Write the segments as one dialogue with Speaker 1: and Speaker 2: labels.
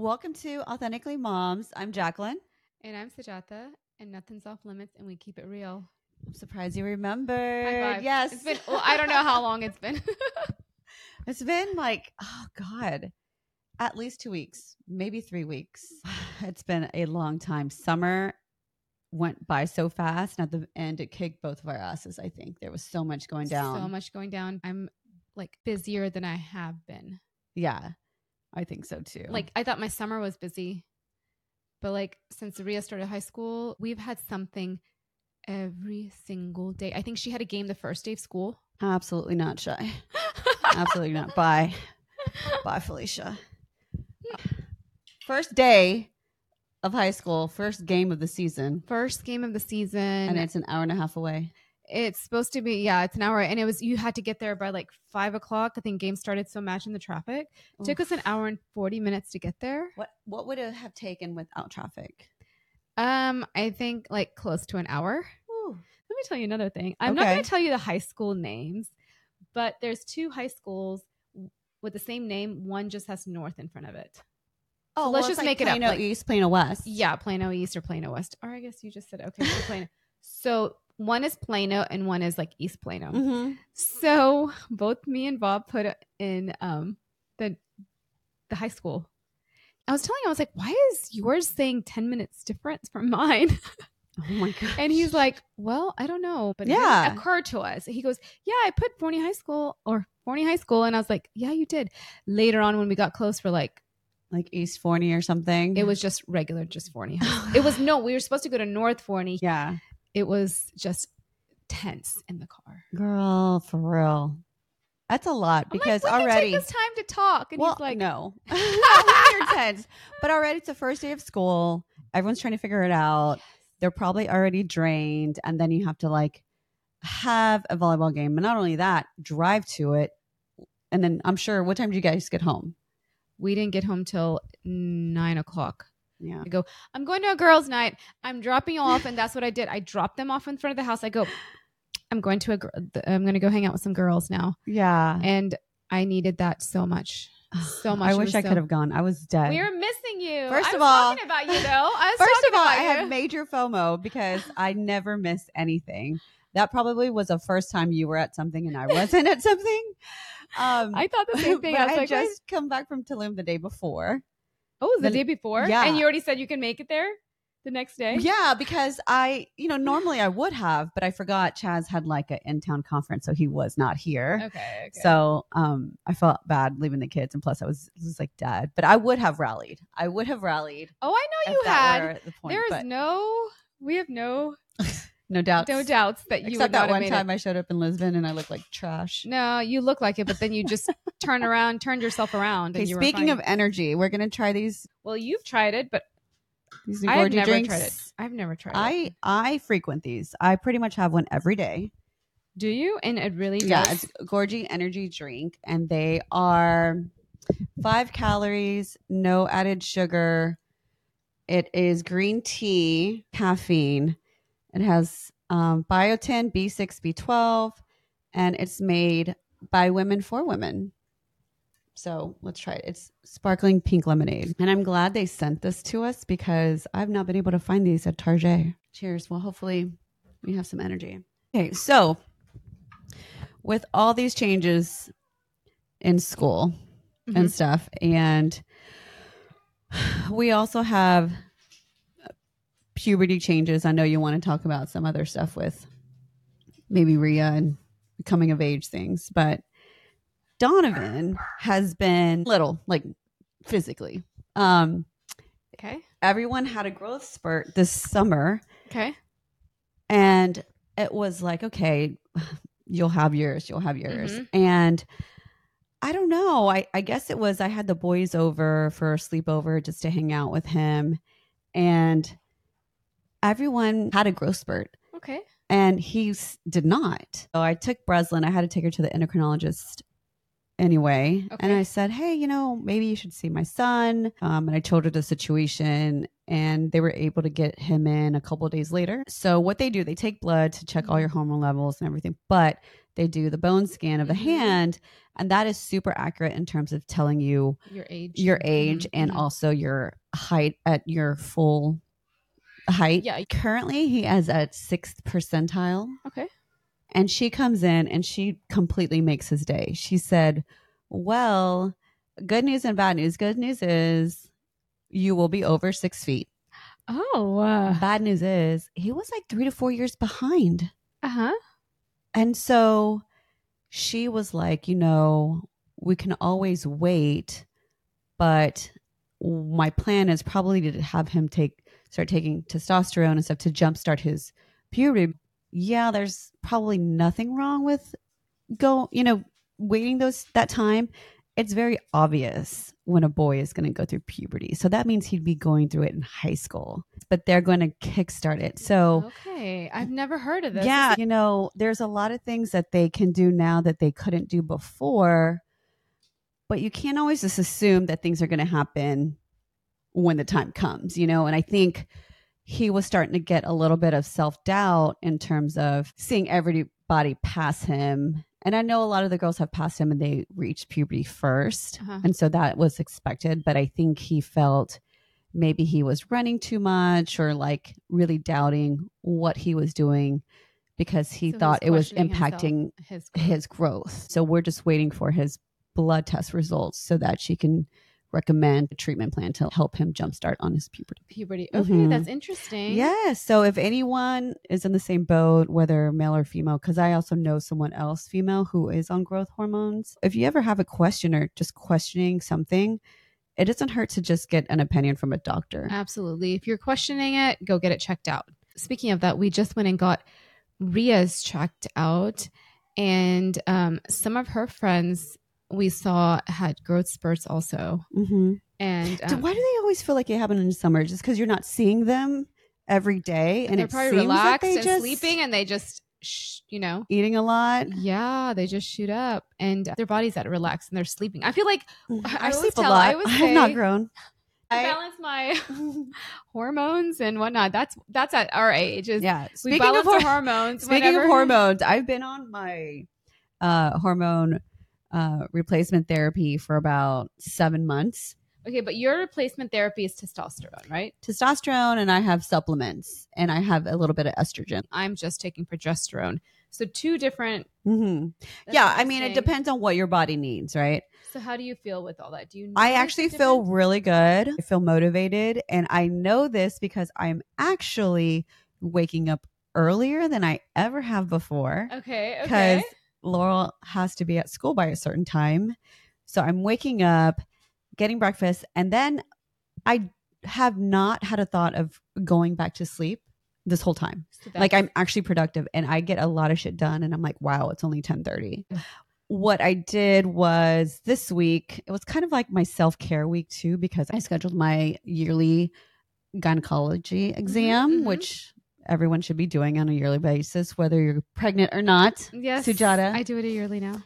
Speaker 1: welcome to Authentically Moms. I'm Jacqueline.
Speaker 2: And I'm Sajata, and nothing's off limits, and we keep it real.
Speaker 1: I'm surprised you remembered.
Speaker 2: High five.
Speaker 1: Yes.
Speaker 2: It's been, I don't know how long it's been.
Speaker 1: It's been like, oh God, at least 2 weeks, maybe 3 weeks. It's been a long time. Summer went by so fast. And at the end, it kicked both of our asses, I think. There was so much going down.
Speaker 2: So much going down. I'm like busier than I have been.
Speaker 1: Yeah, I think so too.
Speaker 2: Like, I thought my summer was busy. But like, since Ria started high school, we've had something every single day. I think she had a game the first day of school.
Speaker 1: Absolutely not, Shy. Absolutely not. Bye. Bye, Felicia. First day of high school, first game of the season.
Speaker 2: First game of the season.
Speaker 1: And it's an hour and a half away.
Speaker 2: It's supposed to be, it's an hour. And it was, you had to get there by like 5 o'clock. I think game started. So imagine the traffic. It took us an hour and 40 minutes to get there.
Speaker 1: What would it have taken without traffic?
Speaker 2: I think like close to an hour.
Speaker 1: Ooh.
Speaker 2: Let me tell you another thing. I'm not going to tell you the high school names, but there's 2 high schools with the same name. One just has North in front of it.
Speaker 1: Oh,
Speaker 2: so let's just make it up.
Speaker 1: Plano East, Plano West.
Speaker 2: Yeah, Plano East or Plano West. Or I guess you just said, okay, so Plano. So one is Plano and one is like East Plano.
Speaker 1: Mm-hmm.
Speaker 2: So both me and Bob put in the high school. I was telling him, I was like, why is yours saying 10 minutes difference from mine?
Speaker 1: Oh my God.
Speaker 2: And he's like, well, I don't know. But it occurred to us. He goes, yeah, I put Forney High School. And I was like, yeah, you did. Later on when we got close for like
Speaker 1: East Forney or something.
Speaker 2: It was just regular, just Forney. We were supposed to go to North Forney.
Speaker 1: Yeah.
Speaker 2: It was just tense in the car.
Speaker 1: Girl, for real. That's a lot because
Speaker 2: like,
Speaker 1: already
Speaker 2: take this time to talk. And he's like,
Speaker 1: no. You're tense. But already it's the first day of school. Everyone's trying to figure it out. They're probably already drained. And then you have to like have a volleyball game. But not only that, drive to it. And then I'm sure, what time did you guys get home?
Speaker 2: We didn't get home till 9 o'clock.
Speaker 1: Yeah.
Speaker 2: I go, I'm going to a girls' night. I'm dropping you off. And that's what I did. I dropped them off in front of the house. I go, I'm going to go hang out with some girls now.
Speaker 1: Yeah.
Speaker 2: And I needed that so much. So much.
Speaker 1: I wish I could have gone. I was dead.
Speaker 2: We were missing you.
Speaker 1: First of all,
Speaker 2: talking about you though.
Speaker 1: I had major FOMO because I never miss anything. That probably was the first time you were at something and I wasn't at something.
Speaker 2: I thought the same thing.
Speaker 1: I had just come back from Tulum the day before.
Speaker 2: Oh, the day before?
Speaker 1: Yeah.
Speaker 2: And you already said you can make it there the next day?
Speaker 1: Yeah, because normally I would have, but I forgot Chaz had like an in-town conference, so he was not here.
Speaker 2: Okay.
Speaker 1: So I felt bad leaving the kids, and plus I was like dead. But I would have rallied.
Speaker 2: Oh, I know you had. We have no
Speaker 1: no doubts.
Speaker 2: No doubts that you
Speaker 1: Except
Speaker 2: would
Speaker 1: that
Speaker 2: not
Speaker 1: one
Speaker 2: have
Speaker 1: time
Speaker 2: made it.
Speaker 1: I showed up in Lisbon and I looked like trash.
Speaker 2: No, you look like it, but then you just turned yourself around.
Speaker 1: Okay, speaking of energy, we're going to try these.
Speaker 2: Well, you've tried it, but
Speaker 1: these
Speaker 2: I've never
Speaker 1: drinks.
Speaker 2: tried it. I've never tried it.
Speaker 1: I frequent these. I pretty much have one every day.
Speaker 2: Do you? And it really does?
Speaker 1: Yeah, it's Gorgie energy drink, and they are 5 calories, no added sugar. It is green tea, caffeine. It has biotin, B6, B12, and it's made by women for women. So let's try it. It's sparkling pink lemonade. And I'm glad they sent this to us because I've not been able to find these at Target. Cheers. Well, hopefully we have some energy. Okay, so with all these changes in school and stuff, and we also have puberty changes. I know you want to talk about some other stuff with maybe Ria and coming of age things, but Donovan has been little, like physically.
Speaker 2: Okay.
Speaker 1: Everyone had a growth spurt this summer.
Speaker 2: Okay.
Speaker 1: And it was like, okay, you'll have yours. Mm-hmm. And I don't know. I guess it was, I had the boys over for a sleepover just to hang out with him. And everyone had a growth spurt.
Speaker 2: Okay.
Speaker 1: And he did not. So I took Breslin. I had to take her to the endocrinologist anyway.
Speaker 2: Okay.
Speaker 1: And I said, hey, maybe you should see my son. And I told her the situation, and they were able to get him in a couple of days later. So what they do, they take blood to check all your hormone levels and everything, but they do the bone scan of the hand, and that is super accurate in terms of telling you
Speaker 2: your
Speaker 1: age and also your height at your full height.
Speaker 2: Yeah.
Speaker 1: Currently, he is at 6th percentile.
Speaker 2: Okay.
Speaker 1: And she comes in and she completely makes his day. She said, well, good news and bad news. Good news is you will be over 6 feet.
Speaker 2: Oh.
Speaker 1: Bad news is he was like 3 to 4 years behind.
Speaker 2: Uh-huh.
Speaker 1: And so she was like, we can always wait, but my plan is probably to have him start taking testosterone and stuff to jumpstart his puberty. Yeah, there's probably nothing wrong with waiting that time. It's very obvious when a boy is going to go through puberty. So that means he'd be going through it in high school, but they're going to kickstart it. So,
Speaker 2: okay. I've never heard of this.
Speaker 1: Yeah. There's a lot of things that they can do now that they couldn't do before, but you can't always just assume that things are going to happen when the time comes, and I think he was starting to get a little bit of self-doubt in terms of seeing everybody pass him. And I know a lot of the girls have passed him and they reached puberty first. And so that was expected. But I think he felt maybe he was running too much or like really doubting what he was doing because he thought it was impacting his growth. So we're just waiting for his blood test results so that she can recommend a treatment plan to help him jumpstart on his puberty.
Speaker 2: Okay, that's interesting.
Speaker 1: Yeah. So if anyone is in the same boat, whether male or female, because I also know someone else, female, who is on growth hormones, if you ever have a question or just questioning something, it doesn't hurt to just get an opinion from a doctor.
Speaker 2: Absolutely. If you're questioning it, go get it checked out. Speaking of that, we just went and got Ria's checked out, and some of her friends we saw had growth spurts also. And
Speaker 1: why do they always feel like it happen in the summer? Just because you're not seeing them every day, and
Speaker 2: they're probably relaxed and sleeping, and they just
Speaker 1: eating a lot.
Speaker 2: Yeah, they just shoot up, and their body's at relax, and they're sleeping. I feel like
Speaker 1: I sleep a lot. I have not grown.
Speaker 2: I balance my hormones and whatnot. That's at our age.
Speaker 1: Speaking
Speaker 2: we balance our hormones.
Speaker 1: Speaking of hormones, I've been on my hormone replacement therapy for about 7 months.
Speaker 2: Okay, but your replacement therapy is testosterone, right?
Speaker 1: Testosterone, and I have supplements, and I have a little bit of estrogen.
Speaker 2: I'm just taking progesterone. So 2 different.
Speaker 1: Yeah, I mean, it depends on what your body needs, right?
Speaker 2: So how do you feel with all that?
Speaker 1: I actually feel really good. I feel motivated, and I know this because I'm actually waking up earlier than I ever have before.
Speaker 2: Okay.
Speaker 1: Because Laurel has to be at school by a certain time. So I'm waking up, getting breakfast, and then I have not had a thought of going back to sleep this whole time. So like I'm actually productive and I get a lot of shit done, and I'm like, wow, it's only 10:30. What I did was this week, it was kind of like my self-care week too, because I scheduled my yearly gynecology exam, which everyone should be doing on a yearly basis, whether you're pregnant or not.
Speaker 2: Yes,
Speaker 1: Sujata.
Speaker 2: I do it yearly now.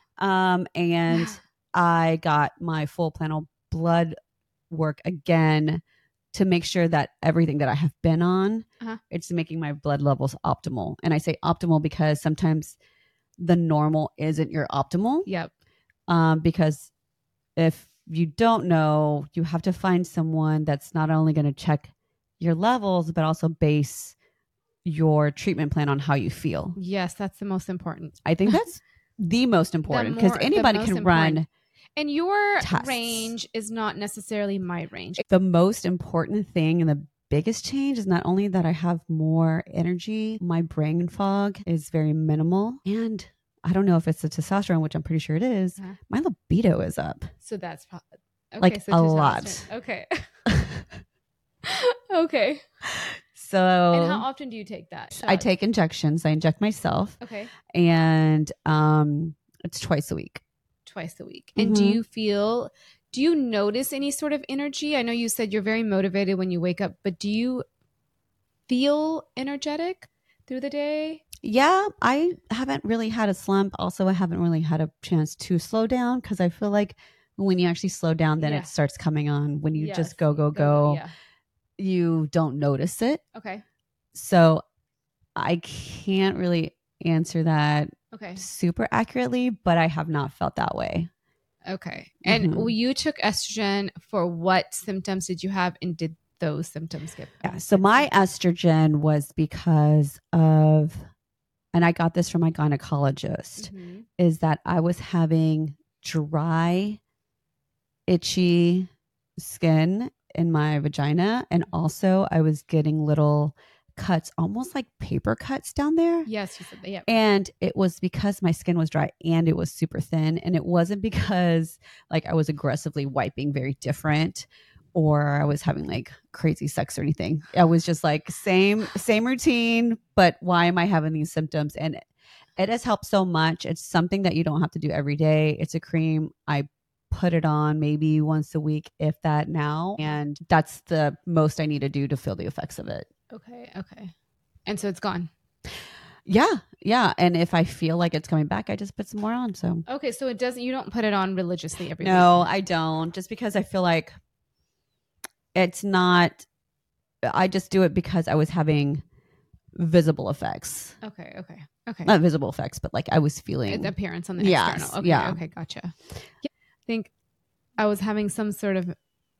Speaker 1: And I got my full panel blood work again to make sure that everything that I have been on, it's making my blood levels optimal. And I say optimal because sometimes the normal isn't your optimal.
Speaker 2: Yep.
Speaker 1: Because if you don't know, you have to find someone that's not only going to check your levels, but also base your treatment plan on how you feel.
Speaker 2: Yes, that's the most important.
Speaker 1: I think that's the most important, because anybody can run.
Speaker 2: And your
Speaker 1: tests.
Speaker 2: Range is not necessarily my range.
Speaker 1: The most important thing and the biggest change is not only that I have more energy, my brain fog is very minimal. And I don't know if it's the testosterone, which I'm pretty sure it is. My libido is up.
Speaker 2: So that's okay,
Speaker 1: like
Speaker 2: so
Speaker 1: a lot.
Speaker 2: Okay. Okay.
Speaker 1: So,
Speaker 2: and how often do you take that shot?
Speaker 1: I take injections. I inject myself.
Speaker 2: Okay.
Speaker 1: And it's twice a week.
Speaker 2: Twice a week. And do you notice any sort of energy? I know you said you're very motivated when you wake up, but do you feel energetic through the day?
Speaker 1: Yeah, I haven't really had a slump. Also, I haven't really had a chance to slow down because I feel like when you actually slow down, then
Speaker 2: Yeah.
Speaker 1: it starts coming on. When you
Speaker 2: Yes.
Speaker 1: just go,
Speaker 2: Yeah.
Speaker 1: you don't notice it.
Speaker 2: Okay.
Speaker 1: So I can't really answer that
Speaker 2: Okay.
Speaker 1: super accurately, but I have not felt that way.
Speaker 2: Okay. And
Speaker 1: Mhm.
Speaker 2: you took estrogen for what symptoms did you have, and did those symptoms get better?
Speaker 1: Yeah. So my estrogen was because of, and I got this from my gynecologist,
Speaker 2: Mhm.
Speaker 1: is that I was having dry, itchy skin in my vagina. And also, I was getting little cuts, almost like paper cuts down there.
Speaker 2: Yes, you said that. Yeah.
Speaker 1: And it was because my skin was dry and it was super thin. And it wasn't because like I was aggressively wiping very different or I was having like crazy sex or anything. I was just like same routine, but why am I having these symptoms? And it has helped so much. It's something that you don't have to do every day. It's a cream. I put it on maybe once a week, if that now. And that's the most I need to do to feel the effects of it.
Speaker 2: Okay. Okay. And so it's gone.
Speaker 1: Yeah. Yeah. And if I feel like it's coming back, I just put some more on. So
Speaker 2: Okay. So it doesn't, you don't put it on religiously every
Speaker 1: no,
Speaker 2: week.
Speaker 1: I don't. Just because I feel like it's not, I just do it because I was having visible effects.
Speaker 2: Okay. Okay. Okay.
Speaker 1: Not visible effects, but like I was feeling
Speaker 2: The appearance on the
Speaker 1: Yes,
Speaker 2: external. Okay.
Speaker 1: yeah.
Speaker 2: Okay. Gotcha. Yeah. I think I was having some sort of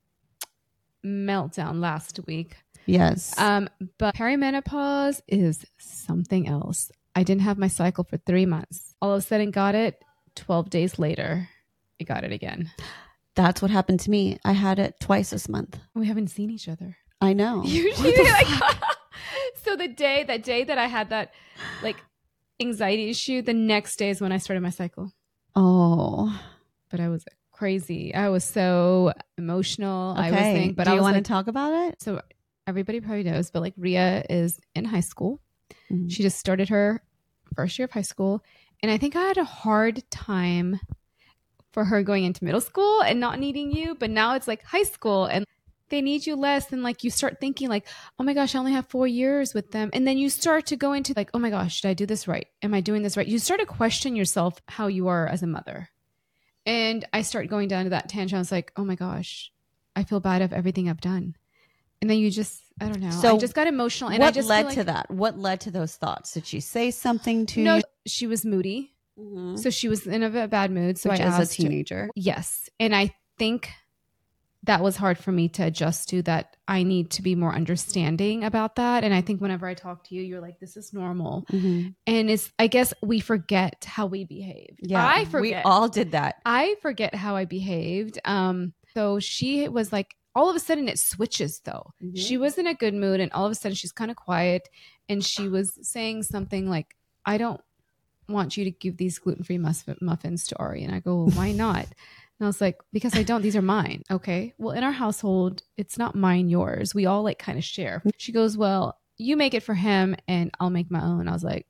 Speaker 2: meltdown last week.
Speaker 1: Yes.
Speaker 2: But perimenopause is something else. I didn't have my cycle for 3 months. All of a sudden got it. 12 days later, I got it again.
Speaker 1: That's what happened to me. I had it twice this month.
Speaker 2: We haven't seen each other.
Speaker 1: I know.
Speaker 2: Usually, like, so that day that I had that like anxiety issue, the next day is when I started my cycle.
Speaker 1: Oh.
Speaker 2: But I was crazy. I was so emotional.
Speaker 1: Okay.
Speaker 2: I was saying, but
Speaker 1: do
Speaker 2: I
Speaker 1: you
Speaker 2: was
Speaker 1: want
Speaker 2: like,
Speaker 1: to talk about it?
Speaker 2: so everybody probably knows, but like Ria is in high school.
Speaker 1: Mhm.
Speaker 2: She just started her first year of high school. And I think I had a hard time for her going into middle school and not needing you. But now it's like high school and they need you less. And like you start thinking like, oh my gosh, I only have 4 years with them. And then you start to go into like, oh my gosh, did I do this right? Am I doing this right? You start to question yourself how you are as a mother. And I start going down to that tangent. I was like, oh my gosh, I feel bad of everything I've done. And then you just, I don't know.
Speaker 1: So
Speaker 2: I just got emotional. And
Speaker 1: what
Speaker 2: I just
Speaker 1: led
Speaker 2: feel
Speaker 1: to that? What led to those thoughts? Did she say something to
Speaker 2: No,
Speaker 1: you?
Speaker 2: she was moody.
Speaker 1: Mhm.
Speaker 2: So she was in a bad mood. So
Speaker 1: Which
Speaker 2: I
Speaker 1: is
Speaker 2: asked
Speaker 1: a teenager.
Speaker 2: Yes. And I think that was hard for me to adjust to, that I need to be more understanding about that. And I think whenever I talk to you, you're like, this is normal.
Speaker 1: Mhm.
Speaker 2: And it's, I guess we forget how we behaved.
Speaker 1: Yeah.
Speaker 2: I forget.
Speaker 1: We all did that.
Speaker 2: I forget how I behaved. So she was like, all of a sudden it switches though.
Speaker 1: Mhm.
Speaker 2: She was in a good mood and all of a sudden she's kind of quiet and she was saying something like, I don't want you to give these gluten-free muffins to Ari. And I go, well, why not? And I was like, because I don't, these are mine. Okay. Well, in our household, it's not mine, yours. We all like kind of share. She goes, well, you make it for him and I'll make my own. I was like,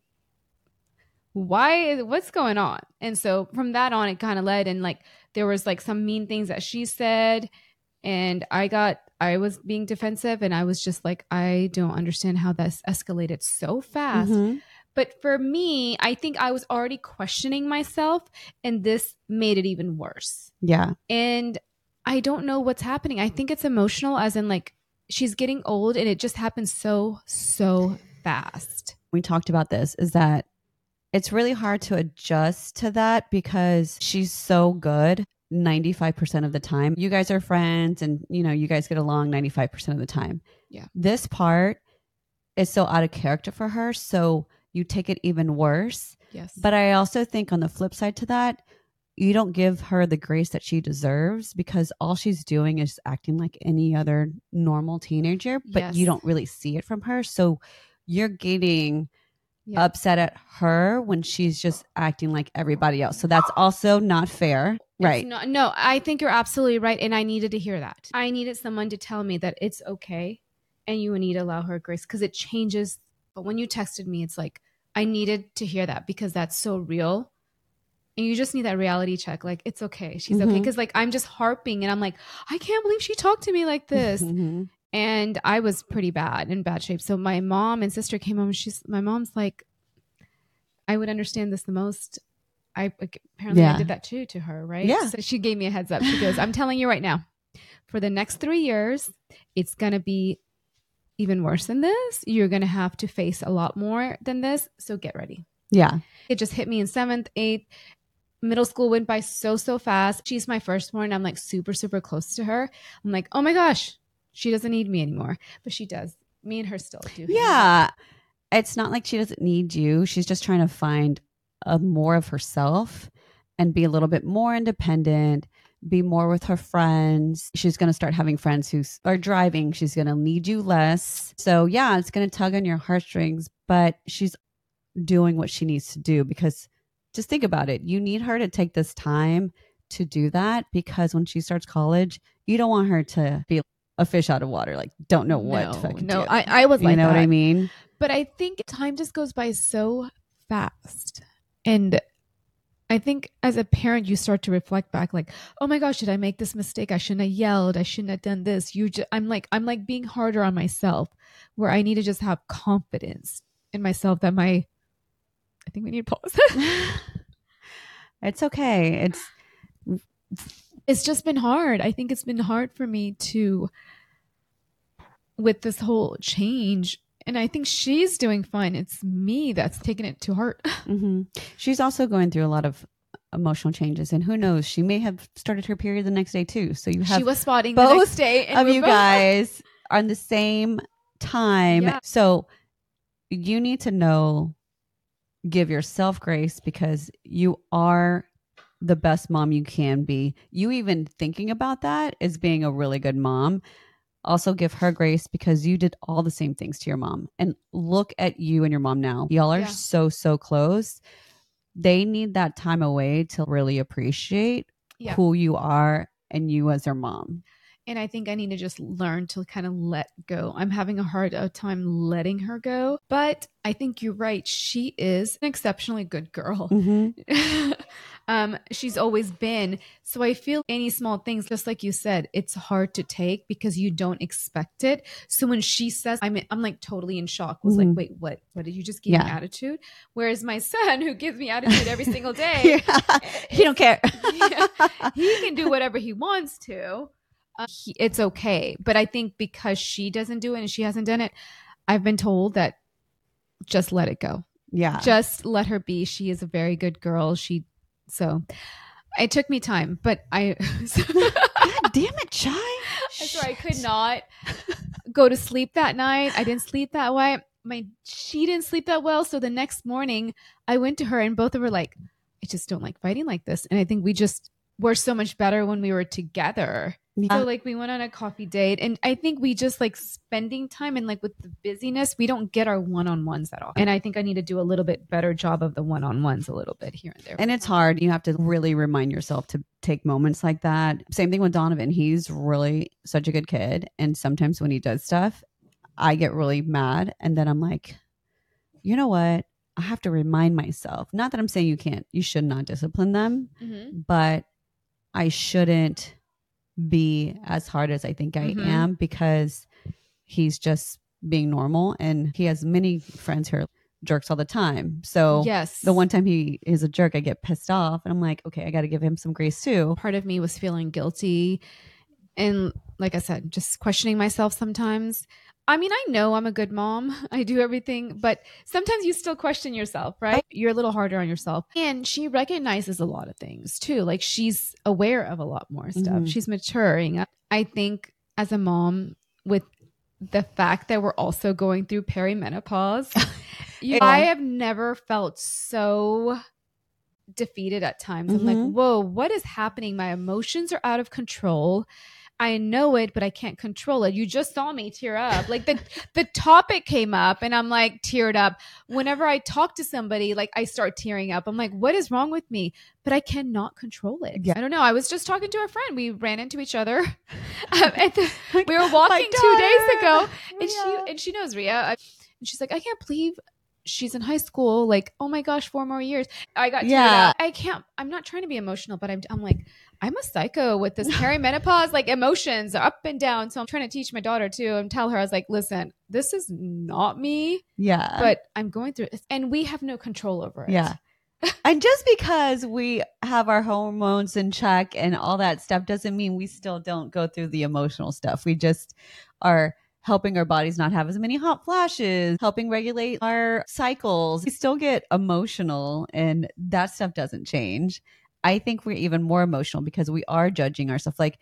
Speaker 2: what's going on? And so from that on, it kind of led, and like there was like some mean things that she said, and I was being defensive, and I was just like, I don't understand how this escalated so fast.
Speaker 1: Mhm.
Speaker 2: But for me, I think I was already questioning myself, and this made it even worse.
Speaker 1: Yeah.
Speaker 2: And I don't know what's happening. I think it's emotional, as in like she's getting old and it just happens so fast.
Speaker 1: We talked about this, is that it's really hard to adjust to that because she's so good 95% of the time. You guys are friends and you guys get along 95% of the time.
Speaker 2: Yeah.
Speaker 1: This part is so out of character for her, so you take it even worse.
Speaker 2: Yes.
Speaker 1: But I also think on the flip side to that, you don't give her the grace that she deserves, because all she's doing is acting like any other normal teenager, but
Speaker 2: Yes.
Speaker 1: you don't really see it from her. So you're getting
Speaker 2: Yeah.
Speaker 1: upset at her when she's just acting like everybody else. So that's also not fair. Right.
Speaker 2: No, I think you're absolutely right. And I needed to hear that. I needed someone to tell me that it's okay and you need to allow her grace, because it changes. But when you texted me, it's like, I needed to hear that because that's so real. And you just need that reality check. Like, it's okay. She's okay.
Speaker 1: Mhm.
Speaker 2: Because like, I'm just harping and I'm like, I can't believe she talked to me like this.
Speaker 1: Mhm.
Speaker 2: And I was pretty in bad shape. So my mom and sister came home. My mom's like, I would understand this the most. Apparently I
Speaker 1: Yeah.
Speaker 2: did that too to her, right?
Speaker 1: Yeah.
Speaker 2: So she gave me a heads up. She goes, I'm telling you right now, for the next 3 years, it's going to be even worse than this. You're going to have to face a lot more than this. So get ready.
Speaker 1: Yeah.
Speaker 2: It just hit me in 7th, 8th. Middle school went by so fast. She's my firstborn. I'm like super close to her. I'm like, oh my gosh, she doesn't need me anymore. But she does. Me and her still do.
Speaker 1: Yeah. It's not like she doesn't need you. She's just trying to find more of herself and be a little bit more independent, be more with her friends. She's going to start having friends who are driving. She's going to need you less. So yeah, it's going to tug on your heartstrings, but she's doing what she needs to do, because just think about it. You need her to take this time to do that, because when she starts college, you don't want her to be a fish out of water. Like, don't know what to fucking do.
Speaker 2: I was like,
Speaker 1: you know
Speaker 2: that.
Speaker 1: what I mean?
Speaker 2: But I think time just goes by so fast. And I think as a parent, you start to reflect back like, oh my gosh, did I make this mistake? I shouldn't have yelled. I shouldn't have done this. I'm like being harder on myself, where I need to just have confidence in myself that I think we need to pause.
Speaker 1: It's okay.
Speaker 2: It's just been hard. I think it's been hard for me with this whole change. And I think she's doing fine. It's me that's taking it to heart.
Speaker 1: Mm-hmm. She's also going through a lot of emotional changes, and who knows, she may have started her period the next day too. So you have
Speaker 2: she was spotting
Speaker 1: both
Speaker 2: the next day, and
Speaker 1: of you guys on the same time.
Speaker 2: Yeah.
Speaker 1: So you need to know, give yourself grace, because you are the best mom you can be. You even thinking about that is being a really good mom. Also give her grace, because you did all the same things to your mom. And look at you and your mom now. Y'all are so close. They need that time away to really appreciate who you are and you as their mom.
Speaker 2: And I think I need to just learn to kind of let go. I'm having a hard time letting her go. But I think you're right. She is an exceptionally good girl.
Speaker 1: Mm-hmm.
Speaker 2: She's always been. So I feel any small things, just like you said, it's hard to take because you don't expect it. So when she says, I'm like totally in shock. Was like, wait, what did you just give me attitude? Whereas my son, who gives me attitude every single day,
Speaker 1: he don't care.
Speaker 2: He can do whatever he wants to. It's okay. But I think because she doesn't do it and she hasn't done it, I've been told that just let it go.
Speaker 1: Yeah.
Speaker 2: Just let her be. She is a very good girl. So it took me time, but God
Speaker 1: damn it, Chai.
Speaker 2: So I could not go to sleep that night. I didn't sleep that way. She didn't sleep that well. So the next morning I went to her and both of her like, I just don't like fighting like this. And I think we just were so much better when we were together. Yeah. So like we went on a coffee date, and I think we just like spending time, and like with the busyness, we don't get our one-on-ones at all. And I think I need to do a little bit better job of the one-on-ones a little bit here and there.
Speaker 1: And it's hard. You have to really remind yourself to take moments like that. Same thing with Donovan. He's really such a good kid. And sometimes when he does stuff, I get really mad. And then I'm like, you know what? I have to remind myself. Not that I'm saying you should not discipline them, but I shouldn't be as hard as I think I am, because he's just being normal, and he has many friends who are jerks all the time. So the one time he is a jerk, I get pissed off, and I'm like, okay, I got to give him some grace too.
Speaker 2: Part of me was feeling guilty, and like I said, just questioning myself sometimes. I mean, I know I'm a good mom. I do everything, but sometimes you still question yourself, right? You're a little harder on yourself. And she recognizes a lot of things too. Like she's aware of a lot more stuff. She's maturing. I think as a mom, with the fact that we're also going through perimenopause, I have never felt so defeated at times. I'm like, whoa, what is happening? My emotions are out of control. I know it, but I can't control it. You just saw me tear up. Like the topic came up and I'm like teared up. Whenever I talk to somebody, like I start tearing up. I'm like, what is wrong with me? But I cannot control it. Yeah. I don't know. I was just talking to a friend. We ran into each other. We were walking 2 days ago, and she knows Ria. And she's like, I can't believe she's in high school. Like, oh my gosh, 4 more years. I got teared
Speaker 1: Yeah.
Speaker 2: up. I'm not trying to be emotional, but I'm like, I'm a psycho with this perimenopause, like emotions are up and down. So I'm trying to teach my daughter too and tell her, I was like, listen, this is not me,
Speaker 1: Yeah.
Speaker 2: but I'm going through it. And we have no control over it.
Speaker 1: Yeah. And just because we have our hormones in check and all that stuff doesn't mean we still don't go through the emotional stuff. We just are helping our bodies not have as many hot flashes, helping regulate our cycles. We still get emotional, and that stuff doesn't change. I think we're even more emotional because we are judging ourselves. Like,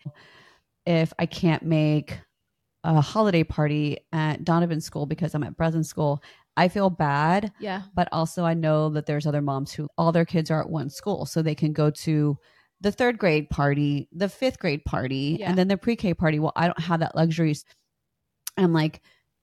Speaker 1: if I can't make a holiday party at Donovan's school because I'm at Breslin school, I feel bad.
Speaker 2: Yeah.
Speaker 1: But also I know that there's other moms who all their kids are at one school, so they can go to the 3rd grade party, the 5th grade party,
Speaker 2: Yeah.
Speaker 1: and then the pre-K party. Well, I don't have that luxury. I'm like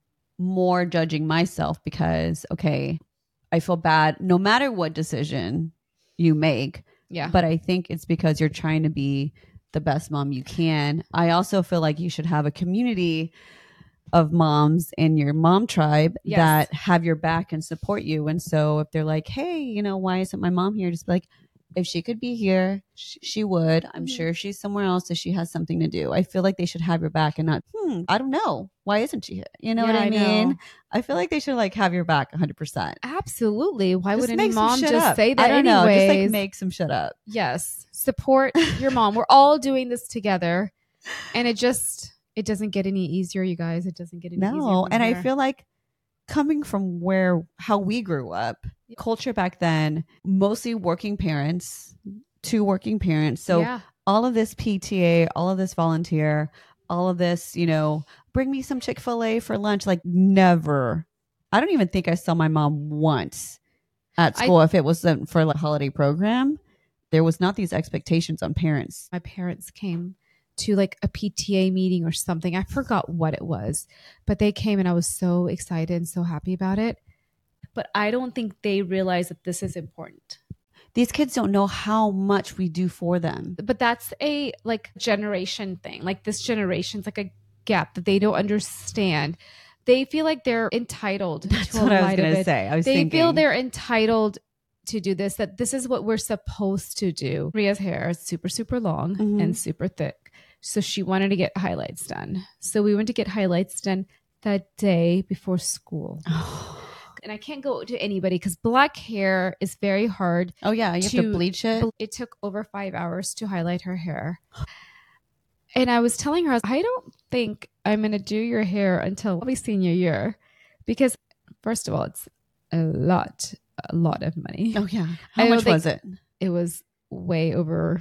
Speaker 1: more judging myself because, okay, I feel bad no matter what decision you make.
Speaker 2: Yeah.
Speaker 1: But I think it's because you're trying to be the best mom you can. I also feel like you should have a community of moms in your mom tribe
Speaker 2: Yes.
Speaker 1: that have your back and support you. And so if they're like, hey, you know, why isn't my mom here? Just be like, if she could be here, she would. I'm sure she's somewhere else if she has something to do. I feel like they should have your back and not, I don't know. Why isn't she here? You know
Speaker 2: Yeah,
Speaker 1: what I mean?
Speaker 2: know.
Speaker 1: I feel like they should like have your back 100%.
Speaker 2: Absolutely. Why
Speaker 1: Just
Speaker 2: would any
Speaker 1: make some
Speaker 2: mom
Speaker 1: shit
Speaker 2: just
Speaker 1: up.
Speaker 2: say that
Speaker 1: I don't know.
Speaker 2: anyways?
Speaker 1: Just like make some shit up.
Speaker 2: Yes. Support your mom. We're all doing this together. And it doesn't get any easier, you guys. It doesn't get any easier.
Speaker 1: No.
Speaker 2: from
Speaker 1: And I
Speaker 2: here.
Speaker 1: feel like coming from how we grew up, culture back then, mostly working parents, 2 working parents. So
Speaker 2: Yeah.
Speaker 1: all of this PTA, all of this volunteer, all of this, you know, bring me some Chick-fil-A for lunch. Like never. I don't even think I saw my mom once at school. If it wasn't for a holiday program, there was not these expectations on parents.
Speaker 2: My parents came to like a PTA meeting or something. I forgot what it was, but they came and I was so excited and so happy about it. But I don't think they realize that this is important.
Speaker 1: These kids don't know how much we do for them.
Speaker 2: But that's a like generation thing. Like this generation's like a gap that they don't understand. They feel like they're entitled
Speaker 1: That's
Speaker 2: to a
Speaker 1: what I was
Speaker 2: light of
Speaker 1: going to
Speaker 2: it.
Speaker 1: say. I was
Speaker 2: They
Speaker 1: thinking.
Speaker 2: feel they're entitled to do this, that this is what we're supposed to do. Ria's hair is super, super long and super thick. So she wanted to get highlights done. So we went to get highlights done that day before school. And I can't go to anybody because black hair is very hard.
Speaker 1: Oh, yeah. You have to bleach it.
Speaker 2: It took over 5 hours to highlight her hair. And I was telling her, I don't think I'm going to do your hair until probably senior year. Because first of all, it's a lot of money.
Speaker 1: Oh, yeah. How much was it?
Speaker 2: It was way over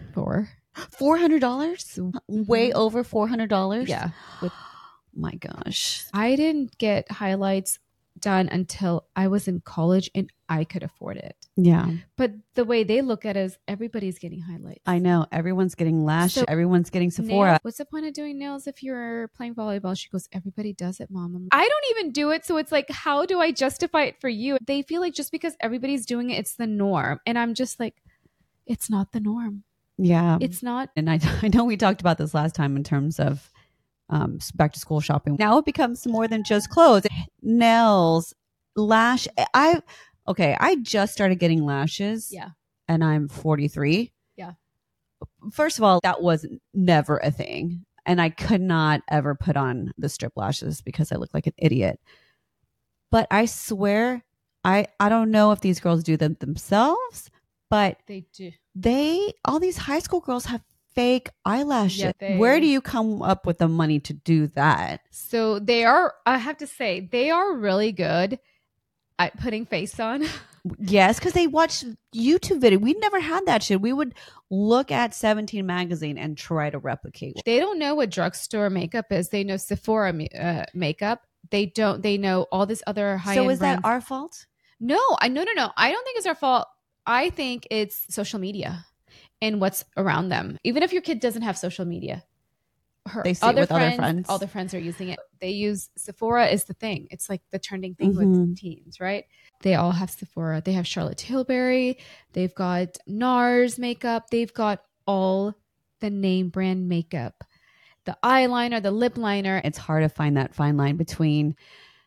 Speaker 1: $400? Way over $400?
Speaker 2: Yeah.
Speaker 1: My gosh.
Speaker 2: I didn't get highlights done until I was in college and I could afford it.
Speaker 1: Yeah.
Speaker 2: But the way they look at it is everybody's getting highlights.
Speaker 1: I know. Everyone's getting lash.
Speaker 2: So,
Speaker 1: everyone's getting Sephora.
Speaker 2: What's the point of doing nails if you're playing volleyball? She goes, everybody does it, Mom. I don't even do it. So it's like, how do I justify it for you? They feel like just because everybody's doing it, it's the norm. And I'm just like, it's not the norm.
Speaker 1: Yeah.
Speaker 2: It's not.
Speaker 1: And I know we talked about this last time in terms of back to school shopping. Now it becomes more than just clothes, nails, lash. I just started getting lashes.
Speaker 2: Yeah.
Speaker 1: And I'm 43.
Speaker 2: Yeah.
Speaker 1: First of all, that was never a thing. And I could not ever put on the strip lashes because I look like an idiot. But I swear, I don't know if these girls do them themselves, but
Speaker 2: they do.
Speaker 1: All these high school girls have fake eyelashes.
Speaker 2: Yeah,
Speaker 1: where do you come up with the money to do that?
Speaker 2: So I have to say, they are really good at putting face on.
Speaker 1: Yes, because they watch YouTube video. We never had that shit. We would look at 17 magazine and try to replicate.
Speaker 2: They don't know what drugstore makeup is. They know Sephora makeup. They know all this other high-end
Speaker 1: So is
Speaker 2: brands.
Speaker 1: that our fault?
Speaker 2: No. I don't think it's our fault. I think it's social media and what's around them. Even if your kid doesn't have social media,
Speaker 1: they see it with other friends.
Speaker 2: All their friends are using it. They use Sephora is the thing. It's like the trending thing with teens, right? They all have Sephora. They have Charlotte Tilbury. They've got NARS makeup. They've got all the name brand makeup. The eyeliner, the lip liner.
Speaker 1: It's hard to find that fine line between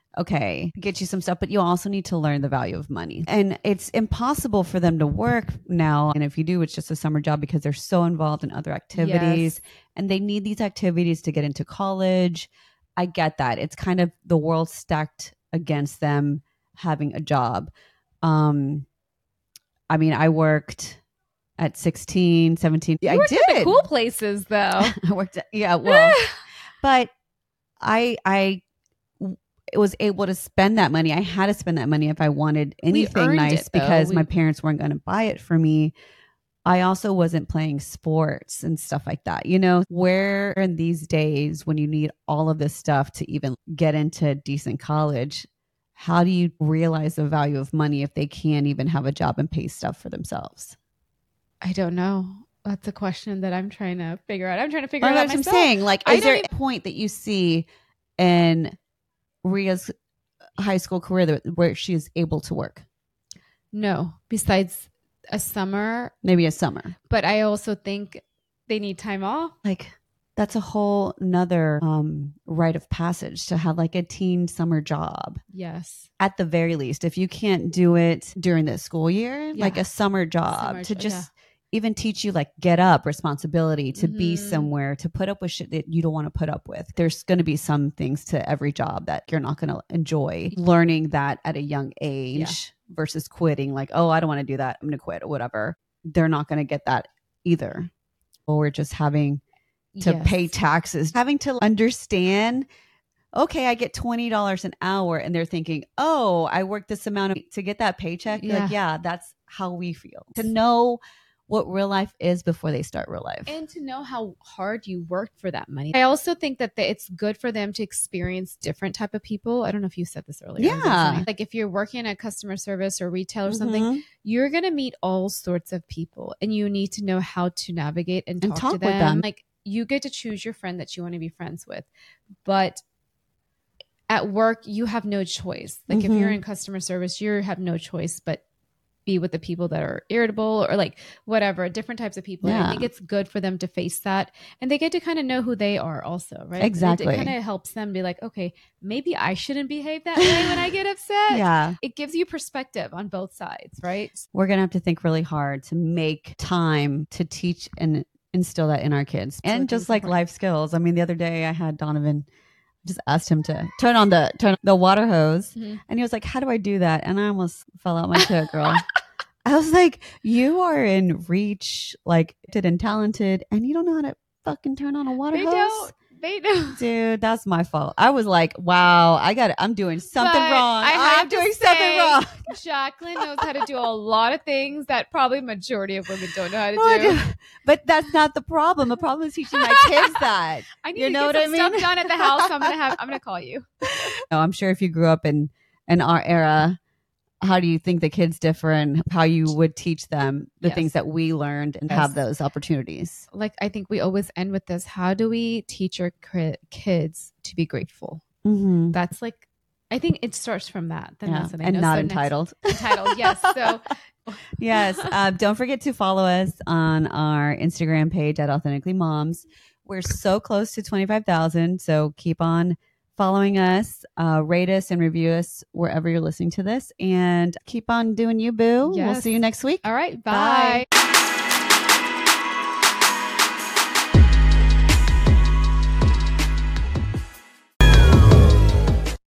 Speaker 1: okay, get you some stuff, but you also need to learn the value of money. And it's impossible for them to work now. And if you do, it's just a summer job because they're so involved in other activities and they need these activities to get into college. I get that. It's kind of the world stacked against them having a job. I mean, I worked at 16, 17.
Speaker 2: You
Speaker 1: I
Speaker 2: worked
Speaker 1: did.
Speaker 2: at the cool places, though.
Speaker 1: I worked at, well, but I was able to spend that money. I had to spend that money if I wanted anything nice because my parents weren't going to buy it for me. I also wasn't playing sports and stuff like that. You know, where in these days when you need all of this stuff to even get into decent college, how do you realize the value of money if they can't even have a job and pay stuff for themselves?
Speaker 2: I don't know. That's a question that I'm trying to figure out. I'm trying to figure out myself.
Speaker 1: I'm saying, like, is there a point that you see in Ria's high school career where she is able to work?
Speaker 2: No, besides a summer.
Speaker 1: Maybe a summer.
Speaker 2: But I also think they need time off.
Speaker 1: Like, that's a whole nother rite of passage to have like a teen summer job.
Speaker 2: Yes.
Speaker 1: At the very least, if you can't do it during the school year, like a summer job to just even teach you like get up responsibility, to be somewhere, to put up with shit that you don't want to put up with. There's going to be some things to every job that you're not going to enjoy. Learning that at a young age versus quitting, like, oh, I don't want to do that, I'm going to quit or whatever. They're not going to get that either. Or just having to pay taxes, having to understand, okay, I get $20 an hour. And they're thinking, oh, I worked this amount to get that paycheck. You're like, yeah, that's how we feel. To know what real life is before they start real life.
Speaker 2: And to know how hard you worked for that money. I also think that it's good for them to experience different type of people. I don't know if you said this earlier.
Speaker 1: Yeah.
Speaker 2: Like if you're working at customer service or retail or something, you're going to meet all sorts of people and you need to know how to navigate and talk to them. With them. Like you get to choose your friend that you want to be friends with. But at work, you have no choice. Like if you're in customer service, you have no choice but be with the people that are irritable or like whatever, different types of people. And I think it's good for them to face that. And they get to kind of know who they are also, right?
Speaker 1: Exactly.
Speaker 2: It kind of helps them be like, okay, maybe I shouldn't behave that way when I get upset. It gives you perspective on both sides, right?
Speaker 1: We're going to have to think really hard to make time to teach and instill that in our kids. And just like life skills. I mean, the other day I had Donovan, just asked him to turn on the water hose. And he was like, how do I do that? And I almost fell out my chair, girl. I was like, you are in reach, like, and talented, and you don't know how to fucking turn on a water hose?
Speaker 2: They don't.
Speaker 1: Dude, that's my fault. I was like, wow, I'm doing something wrong. I'm doing something wrong.
Speaker 2: Jacqueline knows how to do a lot of things that probably majority of women don't know how to do.
Speaker 1: But that's not the problem. The problem is teaching my kids that.
Speaker 2: I need to get some stuff done at the house. So I'm gonna call you.
Speaker 1: No, I'm sure if you grew up in our era, how do you think the kids differ and how you would teach them the things that we learned and have those opportunities?
Speaker 2: Like, I think we always end with this. How do we teach our kids to be grateful? That's like, I think it starts from that. Then that's what I know.
Speaker 1: And not entitled.
Speaker 2: Entitled, yes. So,
Speaker 1: yes. Don't forget to follow us on our Instagram page at Authentically Moms. We're so close to 25,000. So keep on following us, rate us and review us wherever you're listening to this, and keep on doing you, boo. We'll see you next week.
Speaker 2: All right. Bye.